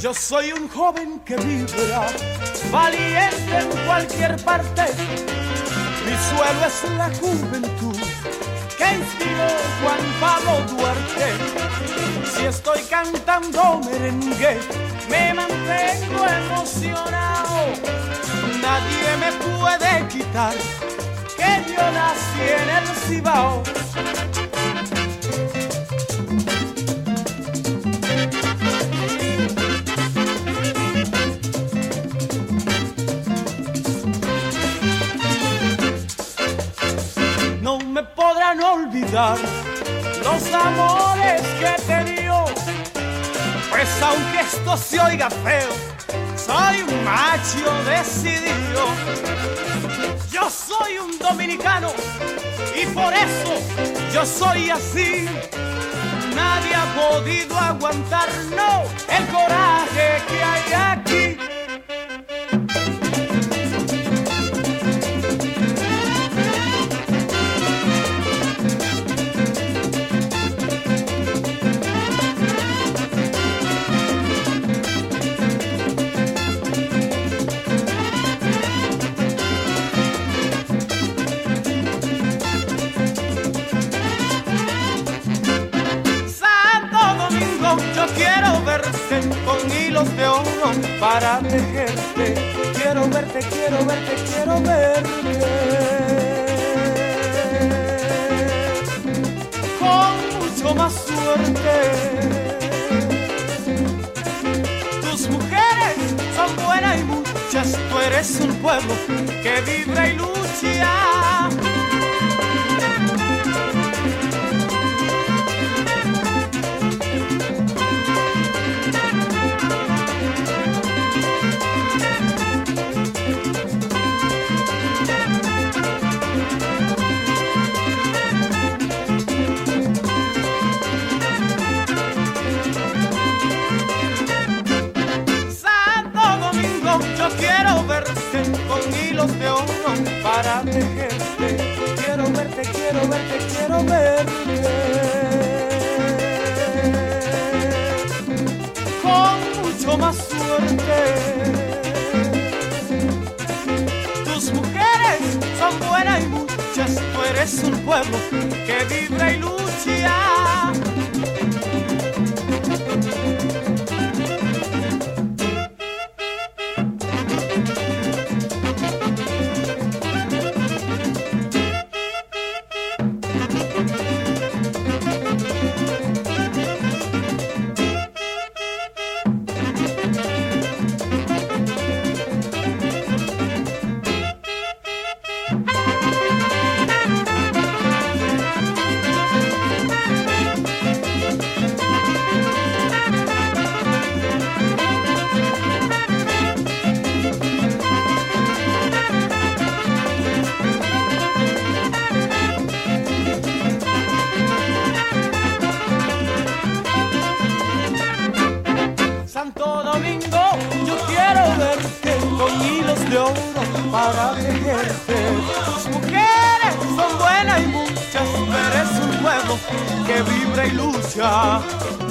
Yo soy un joven que vibra, valiente en cualquier parte. Mi suelo es la juventud que inspiró Juan Pablo Duarte. Si estoy cantando merengue, me mantengo emocionado. Nadie me puede quitar que yo nací en el Cibao. No me podrán olvidar los amores que he tenido, pues aunque esto se oiga feo, soy un macho decidido. Yo soy un dominicano y por eso yo soy así. Nadie ha podido aguantar, no, el coraje que hay aquí. Yo quiero verte con hilos de oro para tejerte. Quiero verte, quiero verte, quiero verte. Con mucho más suerte. Tus mujeres son buenas y muchas. Tú eres un pueblo que vibra y lucha. Yo quiero verte con hilos de oro para tejerte. Quiero verte, quiero verte, quiero verte. Con mucho más suerte. Tus mujeres son buenas y muchas. Tú eres un pueblo que vibra y lucha. Santo Domingo, yo quiero verte con hilos de oro para tejerte. Tus mujeres son buenas y muchas, tú eres un pueblo que vibra y lucha.